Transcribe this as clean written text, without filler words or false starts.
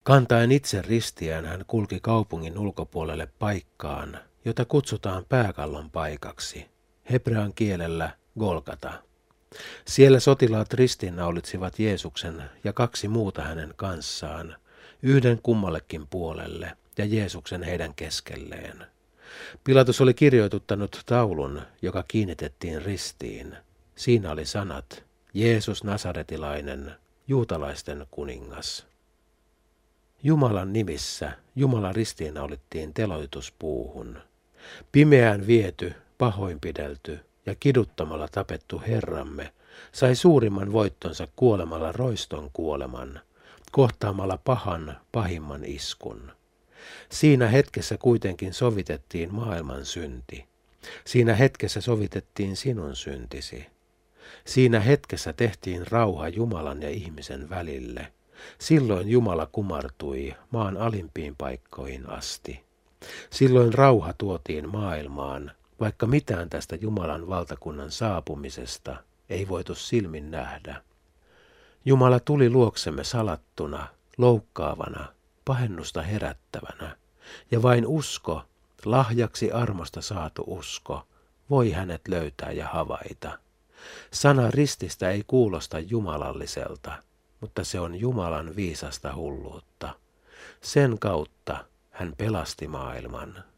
Kantaen itse ristiään hän kulki kaupungin ulkopuolelle paikkaan, jota kutsutaan pääkallon paikaksi, hebrean kielellä Golgata. Siellä sotilaat ristiinnaulitsivat Jeesuksen ja kaksi muuta hänen kanssaan, yhden kummallekin puolelle ja Jeesuksen heidän keskelleen. Pilatus oli kirjoituttanut taulun, joka kiinnitettiin ristiin. Siinä oli sanat, Jeesus Nasaretilainen, juutalaisten kuningas. Jumalan nimissä Jumala ristiinnaulittiin teloituspuuhun. Pimeään viety, pahoinpidelty ja kiduttamalla tapettu Herramme sai suurimman voittonsa kuolemalla roiston kuoleman, kohtaamalla pahan pahimman iskun. Siinä hetkessä kuitenkin sovitettiin maailman synti. Siinä hetkessä sovitettiin sinun syntisi. Siinä hetkessä tehtiin rauha Jumalan ja ihmisen välille. Silloin Jumala kumartui maan alimpiin paikkoihin asti. Silloin rauha tuotiin maailmaan, vaikka mitään tästä Jumalan valtakunnan saapumisesta ei voitu silmin nähdä. Jumala tuli luoksemme salattuna, loukkaavana, pahennusta herättävänä, ja vain usko, lahjaksi armosta saatu usko, voi hänet löytää ja havaita. Sana rististä ei kuulosta jumalalliselta, mutta se on Jumalan viisasta hulluutta. Sen kautta hän pelasti maailman.